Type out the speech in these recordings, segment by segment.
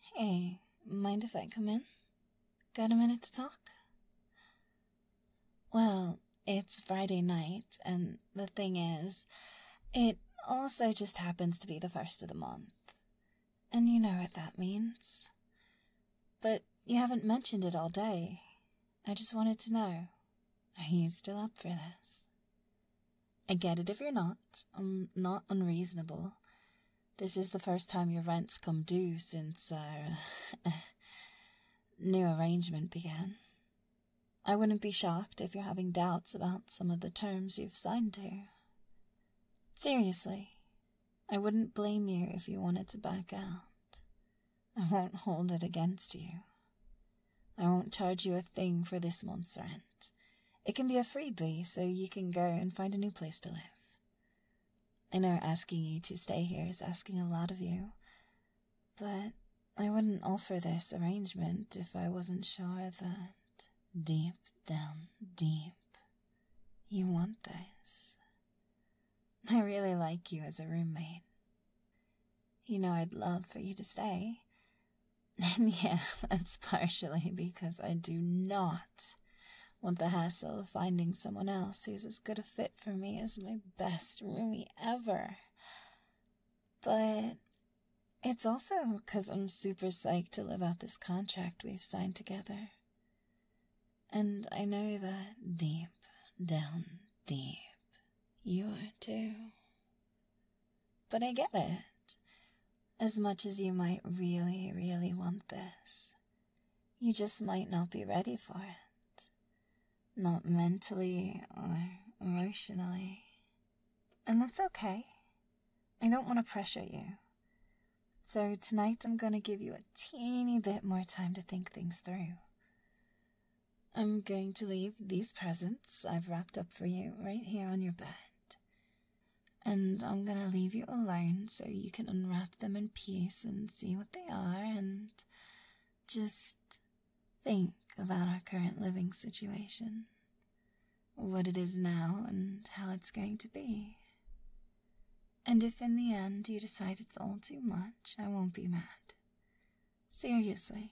Hey, mind if I come in? Got a minute to talk? Well, it's Friday night, and the thing is, it also just happens to be the first of the month. And you know what that means. But you haven't mentioned it all day. I just wanted to know, are you still up for this? I get it if you're not. I'm not unreasonable. This is the first time your rent's come due since our new arrangement began. I wouldn't be shocked if you're having doubts about some of the terms you've signed to. Seriously, I wouldn't blame you if you wanted to back out. I won't hold it against you. I won't charge you a thing for this month's rent. It can be a freebie so you can go and find a new place to live. I know asking you to stay here is asking a lot of you, but I wouldn't offer this arrangement if I wasn't sure that deep down deep, you want this. I really like you as a roommate. You know I'd love for you to stay. And yeah, that's partially because I do not want the hassle of finding someone else who's as good a fit for me as my best roomie ever. But it's also because I'm super psyched to live out this contract we've signed together. And I know that deep down deep, you are too. But I get it. As much as you might really, really want this, you just might not be ready for it. Not mentally or emotionally. And that's okay. I don't want to pressure you. So tonight I'm going to give you a teeny bit more time to think things through. I'm going to leave these presents I've wrapped up for you right here on your bed. And I'm going to leave you alone so you can unwrap them in peace and see what they are and just think about our current living situation, what it is now and how it's going to be. And if in the end you decide it's all too much, I won't be mad. Seriously.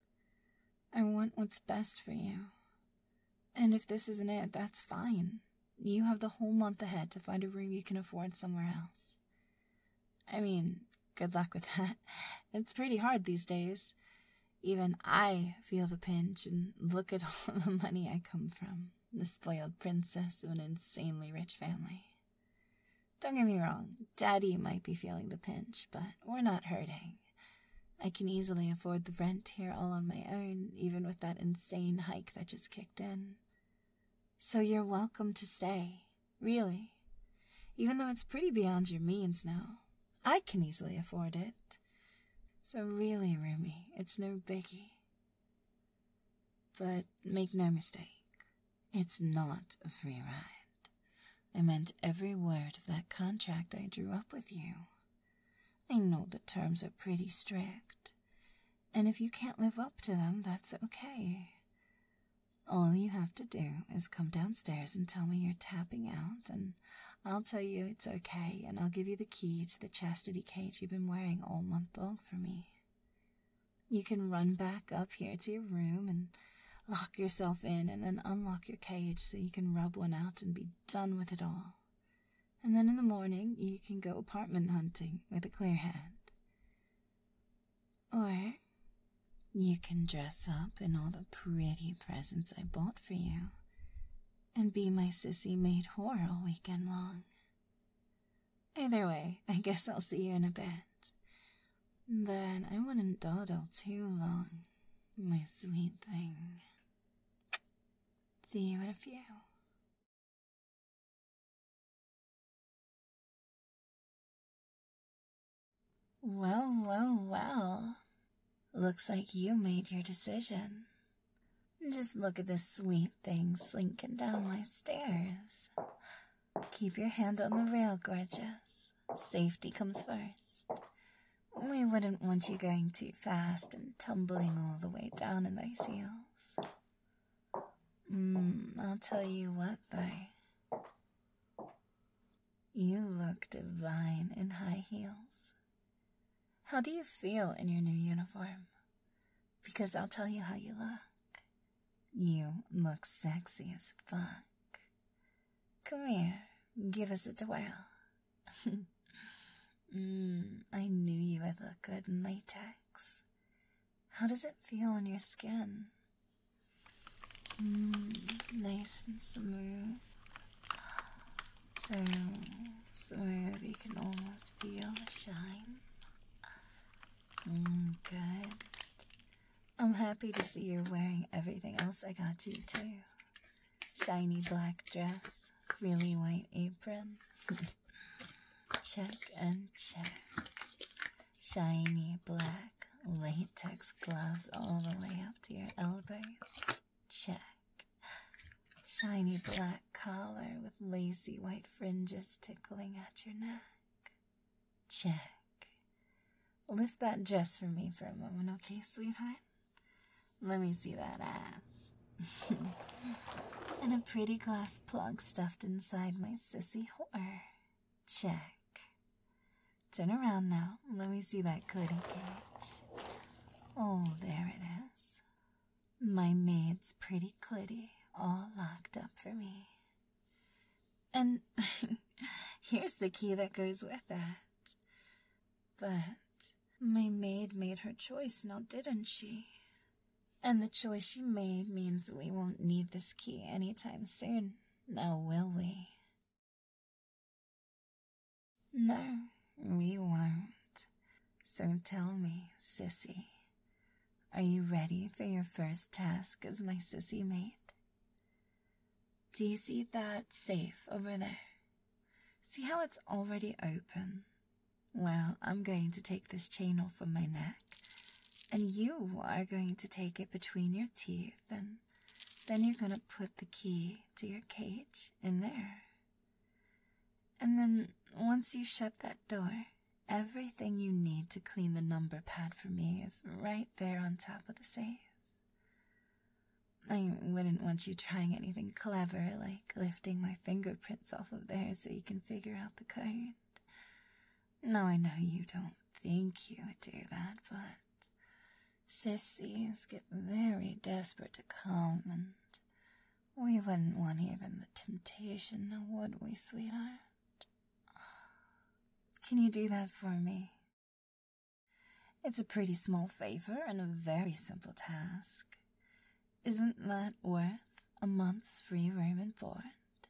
I want what's best for you. And if this isn't it, that's fine. You have the whole month ahead to find a room you can afford somewhere else. I mean, good luck with that. It's pretty hard these days. Even I feel the pinch, and look at all the money I come from. The spoiled princess of an insanely rich family. Don't get me wrong, Daddy might be feeling the pinch, but we're not hurting. I can easily afford the rent here all on my own, even with that insane hike that just kicked in. So you're welcome to stay, really. Even though it's pretty beyond your means now, I can easily afford it. So really, Rumi, it's no biggie. But make no mistake, it's not a free ride. I meant every word of that contract I drew up with you. I know the terms are pretty strict, and if you can't live up to them, that's okay. All you have to do is come downstairs and tell me you're tapping out, and I'll tell you it's okay, and I'll give you the key to the chastity cage you've been wearing all month long for me. You can run back up here to your room and lock yourself in and then unlock your cage so you can rub one out and be done with it all. And then in the morning, you can go apartment hunting with a clear head. Or you can dress up in all the pretty presents I bought for you and be my sissy maid whore all weekend long. Either way, I guess I'll see you in a bit. But I wouldn't dawdle too long, my sweet thing. See you in a few. Well. Looks like you made your decision. Just look at this sweet thing slinking down my stairs. Keep your hand on the rail, gorgeous. Safety comes first. We wouldn't want you going too fast and tumbling all the way down in those heels. I'll tell you what, though. You look divine in high heels. How do you feel in your new uniform? Because I'll tell you how you look. You look sexy as fuck. Come here, give us a twirl. I knew you would look good in latex. How does it feel on your skin? Nice and smooth. So smooth you can almost feel the shine. Good. I'm happy to see you're wearing everything else I got you too. Shiny black dress, frilly white apron. Check and check. Shiny black latex gloves all the way up to your elbows. Check. Shiny black collar with lacy white fringes tickling at your neck. Check. Lift that dress for me for a moment, okay, sweetheart? Let me see that ass. And a pretty glass plug stuffed inside my sissy whore. Check. Turn around now. Let me see that goodie cage. Oh, there it is. My maid's pretty clitty, all locked up for me. And here's the key that goes with that. But my maid made her choice now, didn't she? And the choice she made means we won't need this key anytime soon, now will we? No, we won't. So tell me, sissy, are you ready for your first task as my sissy maid? Do you see that safe over there? See how it's already open? Well, I'm going to take this chain off of my neck, and you are going to take it between your teeth, and then you're going to put the key to your cage in there. And then once you shut that door, everything you need to clean the number pad for me is right there on top of the safe. I wouldn't want you trying anything clever like lifting my fingerprints off of there so you can figure out the code. Now I know you don't think you would do that, but sissies get very desperate to come, and we wouldn't want even the temptation, now would we, sweetheart? Can you do that for me? It's a pretty small favor and a very simple task. Isn't that worth a month's free room and board?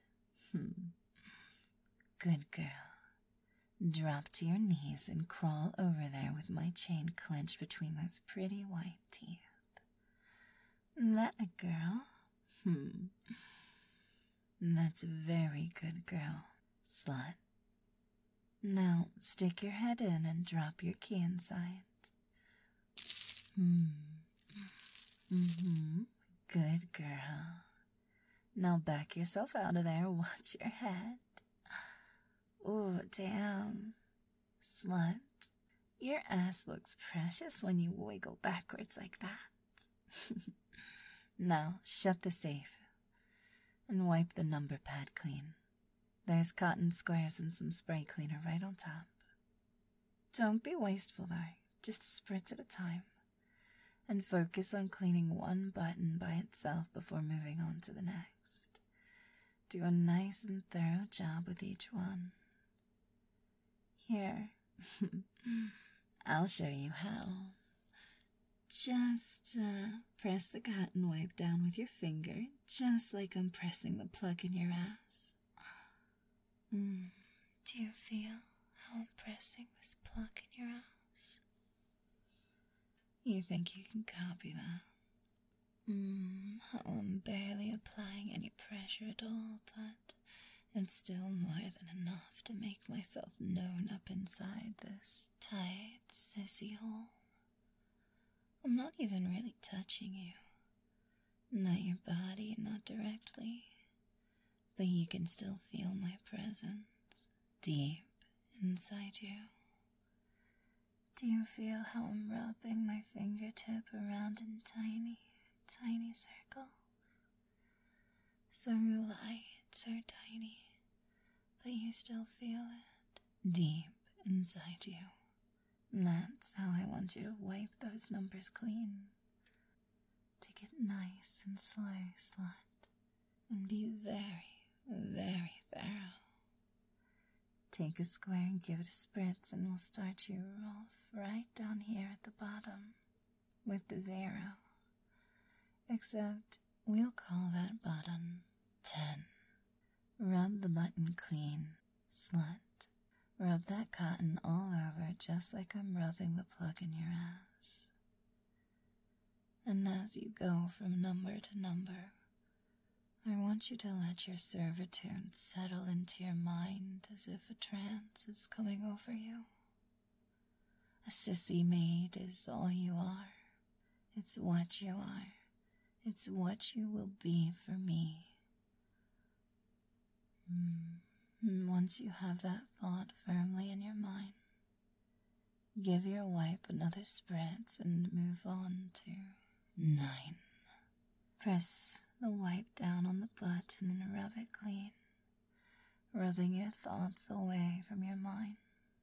Good girl. Drop to your knees and crawl over there with my chain clenched between those pretty white teeth. That a girl? That's a very good girl, slut. Now stick your head in and drop your key inside. Good girl. Now back yourself out of there, watch your head. Ooh, damn. Slut, your ass looks precious when you wiggle backwards like that. Now, shut the safe and wipe the number pad clean. There's cotton squares and some spray cleaner right on top. Don't be wasteful though, just a spritz at a time. And focus on cleaning one button by itself before moving on to the next. Do a nice and thorough job with each one. Here, I'll show you how. Just press the cotton wipe down with your finger, just like I'm pressing the plug in your ass. Do you feel how I'm pressing this plug in your ass? You think you can copy that? How I'm barely applying any pressure at all, but it's still more than enough to make myself known up inside this tight sissy hole. I'm not even really touching you. Not your body, not directly. But you can still feel my presence deep inside you. Do you feel how I'm rubbing my fingertip around in tiny, tiny circles? So light, so tiny, but you still feel it deep inside you. That's how I want you to wipe those numbers clean. Take it nice and slow, slut, and be very, very thorough. Take a square and give it a spritz, and we'll start you off right down here at the bottom with the 0. Except we'll call that button 10. Rub the button clean, slut. Rub that cotton all over just like I'm rubbing the plug in your ass. And as you go from number to number, I want you to let your servitude settle into your mind as if a trance is coming over you. A sissy maid is all you are. It's what you are. It's what you will be for me. And once you have that thought firmly in your mind, give your wipe another spritz and move on to 9. Press the wipe down on the button and rub it clean, rubbing your thoughts away from your mind.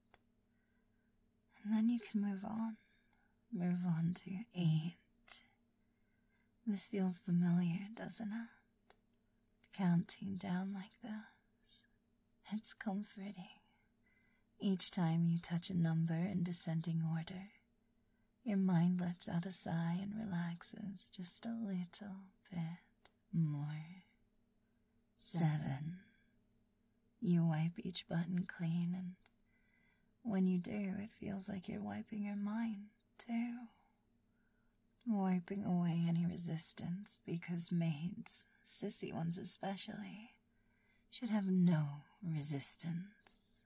And then you can move on. Move on to 8. This feels familiar, doesn't it? Counting down like this. It's comforting. Each time you touch a number in descending order, your mind lets out a sigh and relaxes just a little bit more. 7. You wipe each button clean, and when you do, it feels like you're wiping your mind, too. Wiping away any resistance, because maids, sissy ones especially, should have no resistance.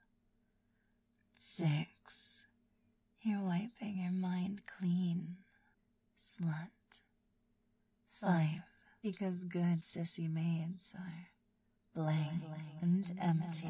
6. You're wiping your mind clean, slut. 5. Because good sissy maids are blank and empty.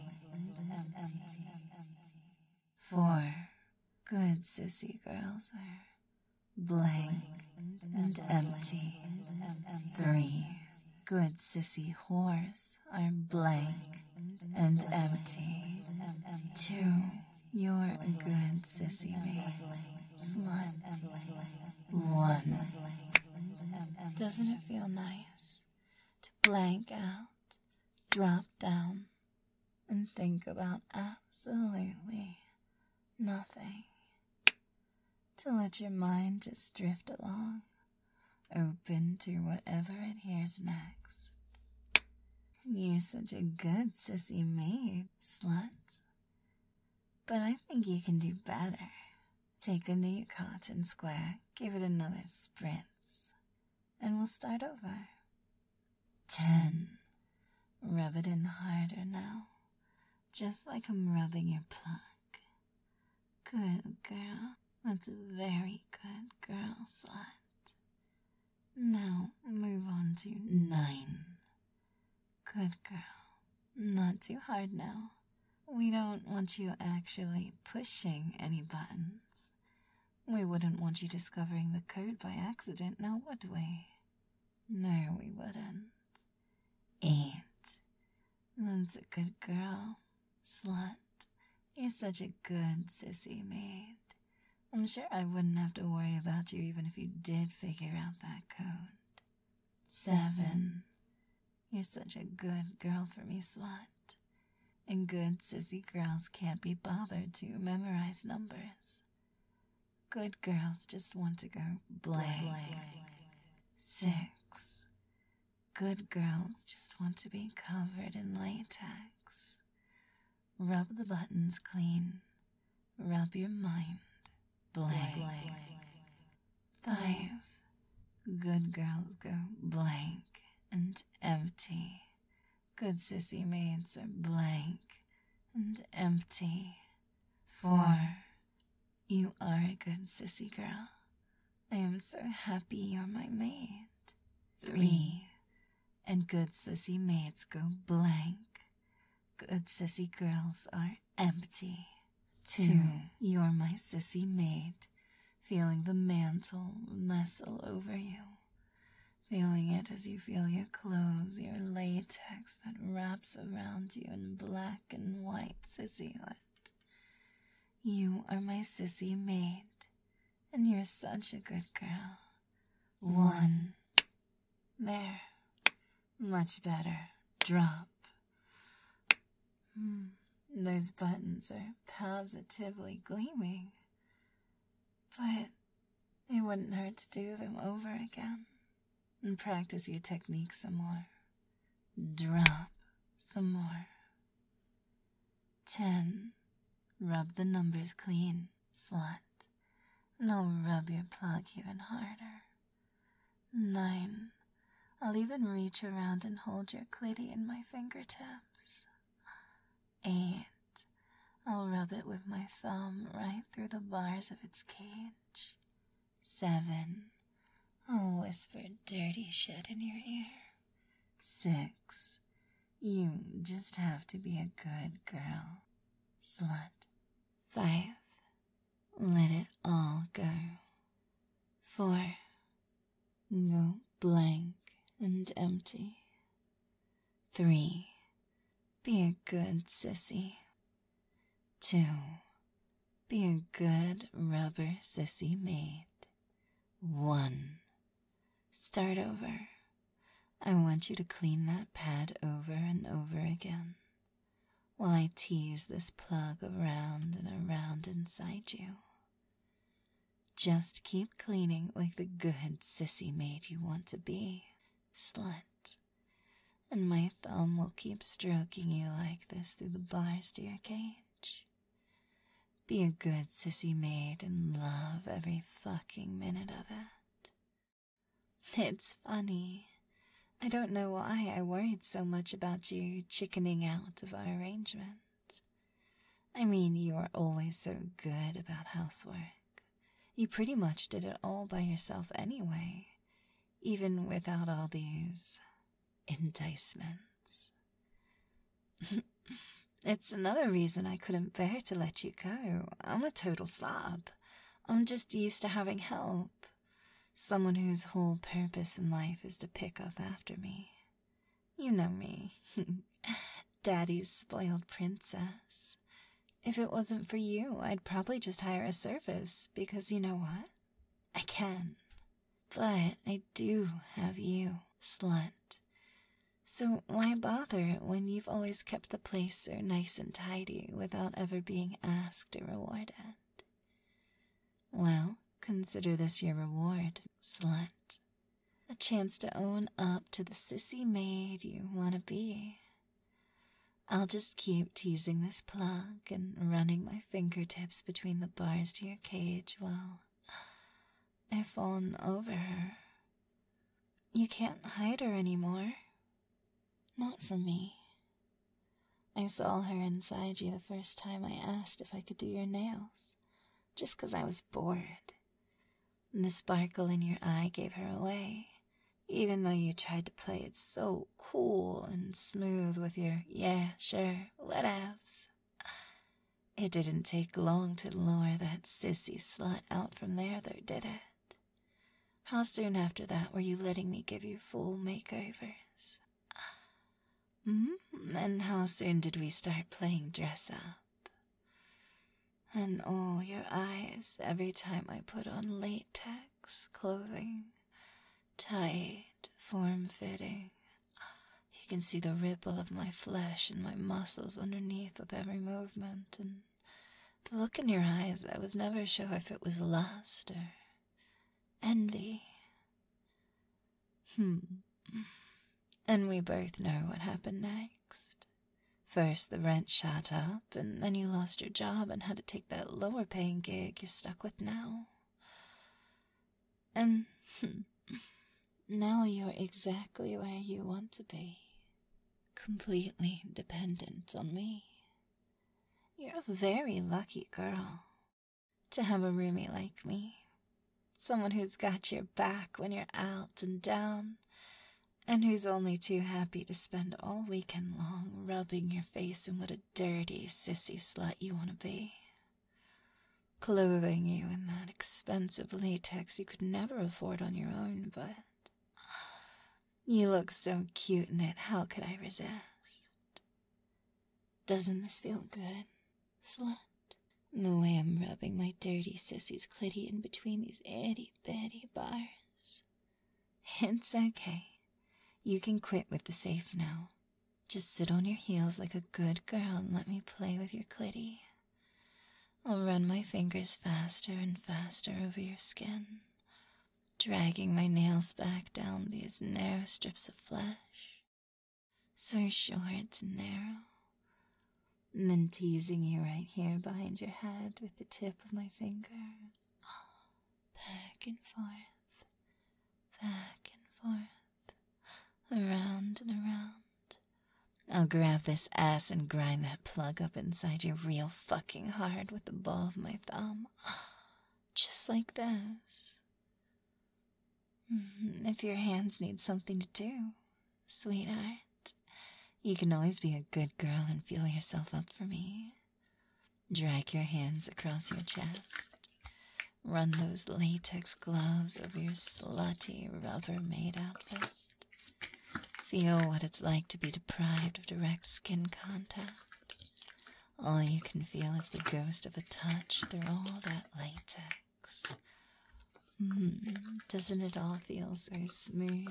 4. Good sissy girls are blank and empty. 3. Good sissy whores are blank and empty. 2. You're a good sissy maid, slut. 1. Doesn't it feel nice to blank out, drop down, and think about absolutely nothing? To let your mind just drift along, open to whatever it hears next. You're such a good sissy maid, slut. But I think you can do better. Take a new cotton square, give it another spritz, and we'll start over. 10. Rub it in harder now, just like I'm rubbing your plug. Good girl. That's a very good girl, slut. Now move on to 9. Good girl. Not too hard now. We don't want you actually pushing any buttons. We wouldn't want you discovering the code by accident, now would we? No, we wouldn't. 8. That's a good girl, slut. You're such a good sissy maid. I'm sure I wouldn't have to worry about you even if you did figure out that code. 7. You're such a good girl for me, slut. And good sissy girls can't be bothered to memorize numbers. Good girls just want to go blank. 6. Good girls just want to be covered in latex. Rub the buttons clean. Rub your mind blank. 5. Good girls go blank and empty. Good sissy maids are blank and empty. 4. You are a good sissy girl. I am so happy you're my maid. 3. And good sissy maids go blank. Good sissy girls are empty. 2. You're my sissy maid, feeling the mantle nestle over you. Feeling it as you feel your clothes, your latex that wraps around you in black and white sissyhood. You are my sissy maid, and you're such a good girl. 1. There. Much better. Drop. Those buttons are positively gleaming. But it wouldn't hurt to do them over again and practice your technique some more. Drop some more. 10. Rub the numbers clean, slut, and I'll rub your plug even harder. 9. I'll even reach around and hold your clitty in my fingertips. 8. I'll rub it with my thumb right through the bars of its cage. 7. I'll whisper dirty shit in your ear. 6. You just have to be a good girl, slut. 5. Let it all go. 4. Go blank and empty. 3. Be a good sissy. 2. Be a good rubber sissy maid. 1. Start over. I want you to clean that pad over and over again while I tease this plug around and around inside you. Just keep cleaning like the good sissy maid you want to be, slut. And my thumb will keep stroking you like this through the bars to your cage. Be a good sissy maid and love every fucking minute of it. It's funny. I don't know why I worried so much about you chickening out of our arrangement. I mean, you are always so good about housework. You pretty much did it all by yourself anyway, even without all these enticements. It's another reason I couldn't bear to let you go. I'm a total slob. I'm just used to having help. Someone whose whole purpose in life is to pick up after me. You know me. Daddy's spoiled princess. If it wasn't for you, I'd probably just hire a service, because you know what? I can. But I do have you, slut. So why bother when you've always kept the place so nice and tidy without ever being asked or rewarded? Well, consider this your reward, slut. A chance to own up to the sissy maid you want to be. I'll just keep teasing this plug and running my fingertips between the bars to your cage while I fawn over her. You can't hide her anymore. Not from me. I saw her inside you the first time I asked if I could do your nails, just 'cause I was bored. And the sparkle in your eye gave her away, even though you tried to play it so cool and smooth with your yeah, sure, whatevs. It didn't take long to lure that sissy slut out from there, though, did it? How soon after that were you letting me give you full makeovers? And how soon did we start playing dress up? And oh, your eyes every time I put on latex clothing. Tight, form-fitting. You can see the ripple of my flesh and my muscles underneath with every movement, and the look in your eyes, I was never sure if it was lust or envy. And we both know what happened next. First, the rent shot up, and then you lost your job and had to take that lower-paying gig you're stuck with now. And now you're exactly where you want to be, completely dependent on me. You're a very lucky girl to have a roomie like me, someone who's got your back when you're out and down, and who's only too happy to spend all weekend long rubbing your face in what a dirty, sissy slut you want to be. Clothing you in that expensive latex you could never afford on your own, but you look so cute in it, how could I resist? Doesn't this feel good, slut? The way I'm rubbing my dirty sissy's clitty in between these itty-bitty bars. It's okay. You can quit with the safe now. Just sit on your heels like a good girl and let me play with your clitty. I'll run my fingers faster and faster over your skin, dragging my nails back down these narrow strips of flesh, so short and narrow, and then teasing you right here behind your head with the tip of my finger, back and forth, back and forth, around and around. I'll grab this ass and grind that plug up inside you real fucking hard with the ball of my thumb, just like this. If your hands need something to do, sweetheart, you can always be a good girl and feel yourself up for me. Drag your hands across your chest. Run those latex gloves over your slutty Rubbermaid outfit. Feel what it's like to be deprived of direct skin contact. All you can feel is the ghost of a touch through all that latex. Doesn't it all feel so smooth?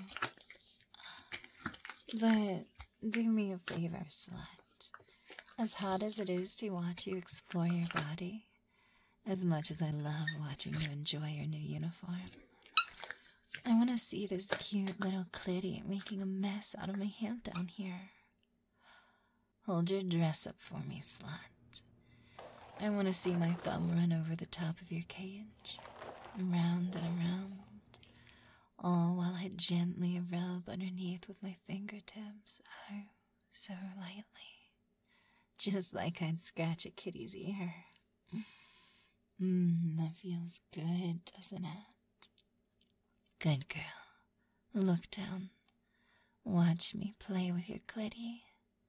But do me a favor, slut. As hot as it is to watch you explore your body, as much as I love watching you enjoy your new uniform, I want to see this cute little clitty making a mess out of my hand down here. Hold your dress up for me, slut. I want to see my thumb run over the top of your cage, around and around, all while I gently rub underneath with my fingertips, oh, so lightly, just like I'd scratch a kitty's ear. That feels good, doesn't it? Good girl. Look down. Watch me play with your clitty.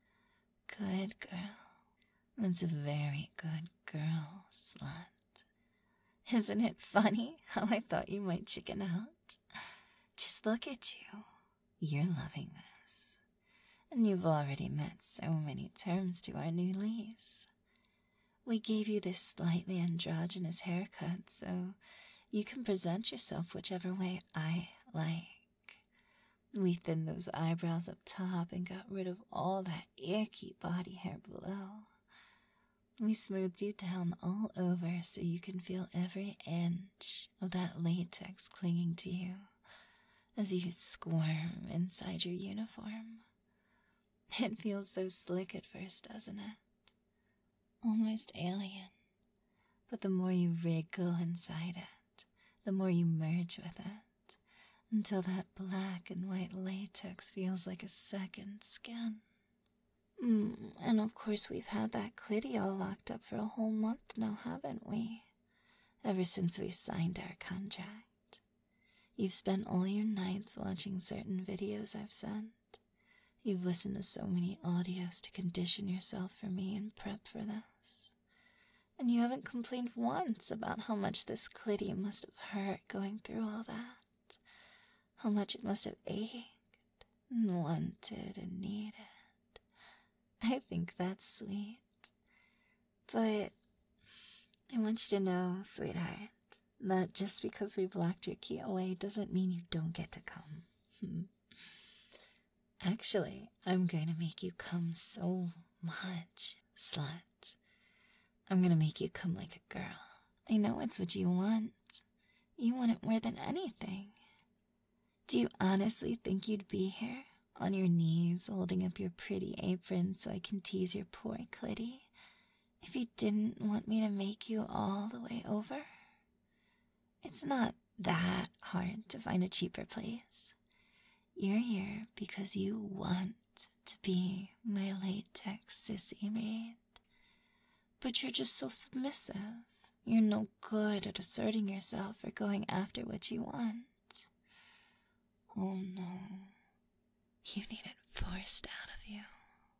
Good girl. That's a very good girl, slut. Isn't it funny how I thought you might chicken out? Just look at you. You're loving this. And you've already met so many terms to our new lease. We gave you this slightly androgynous haircut, so you can present yourself whichever way I like. We thinned those eyebrows up top and got rid of all that icky body hair below. We smoothed you down all over so you can feel every inch of that latex clinging to you as you squirm inside your uniform. It feels so slick at first, doesn't it? Almost alien. But the more you wriggle inside it, the more you merge with it, until that black and white latex feels like a second skin. And of course we've had that clitty all locked up for a whole month now, haven't we? Ever since we signed our contract. You've spent all your nights watching certain videos I've sent. You've listened to so many audios to condition yourself for me and prep for this. And you haven't complained once about how much this clitty must have hurt going through all that. How much it must have ached and wanted and needed. I think that's sweet. But I want you to know, sweetheart, that just because we've locked your key away doesn't mean you don't get to come. Actually, I'm going to make you come so much, slut. I'm going to make you come like a girl. I know it's what you want. You want it more than anything. Do you honestly think you'd be here, on your knees, holding up your pretty apron so I can tease your poor clitty, if you didn't want me to make you all the way over? It's not that hard to find a cheaper place. You're here because you want to be my latex sissy maid. But you're just so submissive. You're no good at asserting yourself or going after what you want. Oh no. You need it forced out of you.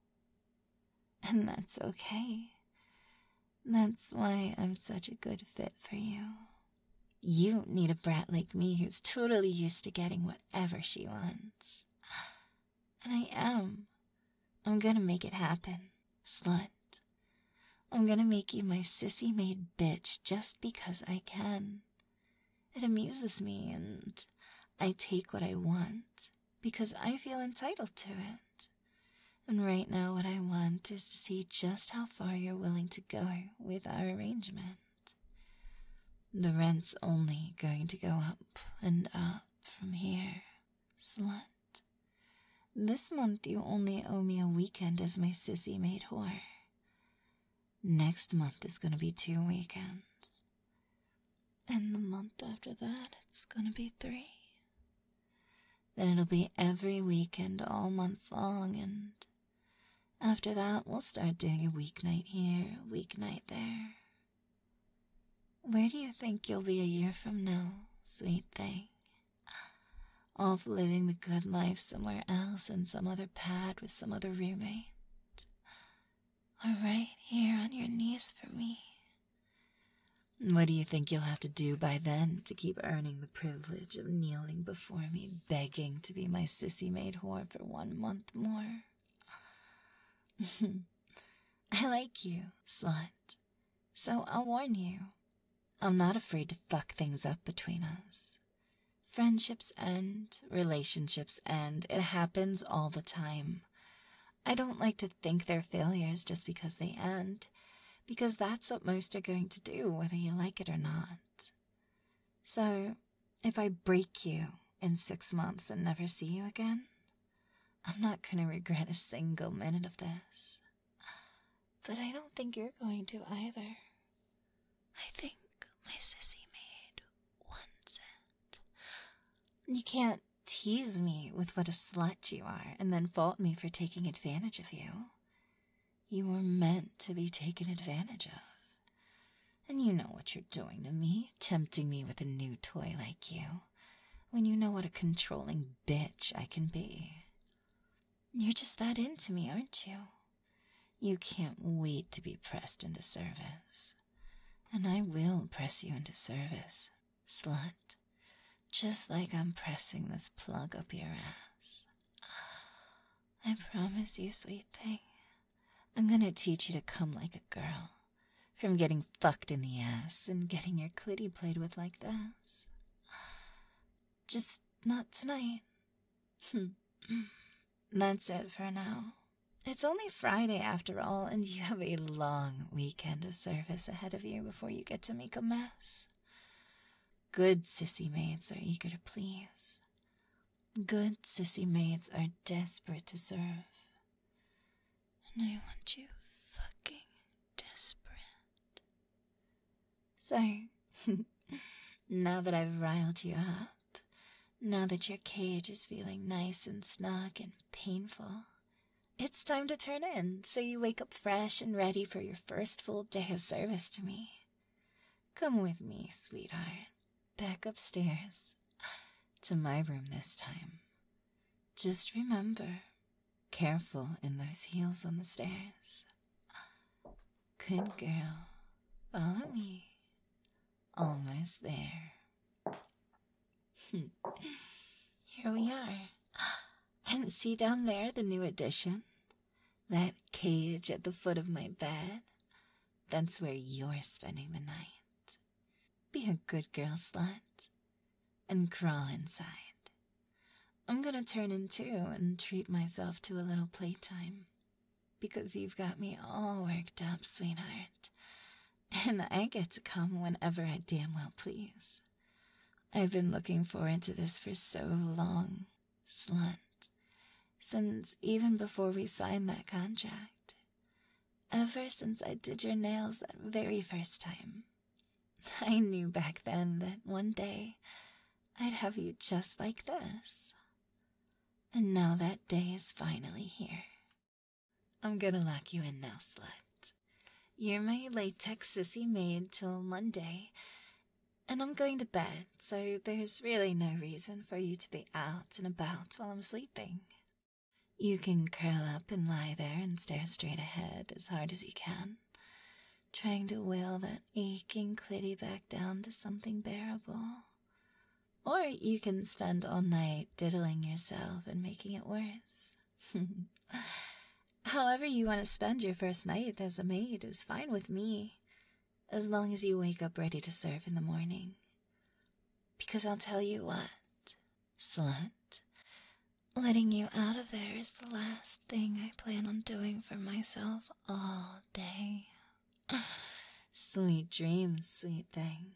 And that's okay. That's why I'm such a good fit for you. You need a brat like me who's totally used to getting whatever she wants. And I am. I'm gonna make it happen, slut. I'm gonna make you my sissy-made bitch just because I can. It amuses me, and I take what I want because I feel entitled to it. And right now what I want is to see just how far you're willing to go with our arrangement. The rent's only going to go up and up from here, slut. This month you only owe me a weekend as my sissy-made whore. Next month is gonna be 2 weekends. And the month after that, it's gonna be 3. Then it'll be every weekend all month long, and after that, we'll start doing a weeknight here, a weeknight there. Where do you think you'll be a year from now, sweet thing? Off living the good life somewhere else in some other pad with some other roommate? Or right here on your knees for me? What do you think you'll have to do by then to keep earning the privilege of kneeling before me, begging to be my sissy-made whore for 1 month more? I like you, slut. So I'll warn you. I'm not afraid to fuck things up between us. Friendships end, relationships end. It happens all the time. I don't like to think they're failures just because they end, because that's what most are going to do, whether you like it or not. So, if I break you in 6 months and never see you again, I'm not going to regret a single minute of this. But I don't think you're going to either. I think my sissy maid wants it. You can't tease me with what a slut you are and then fault me for taking advantage of you. You were meant to be taken advantage of. And you know what you're doing to me, tempting me with a new toy like you, when you know what a controlling bitch I can be. You're just that into me, aren't you? You can't wait to be pressed into service. And I will press you into service, slut. Just like I'm pressing this plug up your ass. I promise you, sweet thing, I'm gonna teach you to come like a girl. From getting fucked in the ass and getting your clitty played with like this. Just not tonight. That's it for now. It's only Friday after all, and you have a long weekend of service ahead of you before you get to make a mess. Good sissy maids are eager to please. Good sissy maids are desperate to serve. And I want you fucking desperate. So, now that I've riled you up, now that your cage is feeling nice and snug and painful, it's time to turn in so you wake up fresh and ready for your first full day of service to me. Come with me, sweetheart, back upstairs, to my room this time. Just remember, careful in those heels on the stairs. Good girl, follow me. Almost there. Here we are. And see down there the new addition? That cage at the foot of my bed? That's where you're spending the night. Be a good girl, slut, and crawl inside. I'm gonna turn in too and treat myself to a little playtime, because you've got me all worked up, sweetheart, and I get to come whenever I damn well please. I've been looking forward to this for so long, slut, since even before we signed that contract. Ever since I did your nails that very first time. I knew back then that one day I'd have you just like this. And now that day is finally here. I'm gonna lock you in now, slut. You're my latex sissy maid till Monday, and I'm going to bed, so there's really no reason for you to be out and about while I'm sleeping. You can curl up and lie there and stare straight ahead as hard as you can, trying to will that aching clitty back down to something bearable. Or you can spend all night diddling yourself and making it worse. However you want to spend your first night as a maid is fine with me, as long as you wake up ready to serve in the morning. Because I'll tell you what, slut, letting you out of there is the last thing I plan on doing for myself all day. Sweet dreams, sweet thing.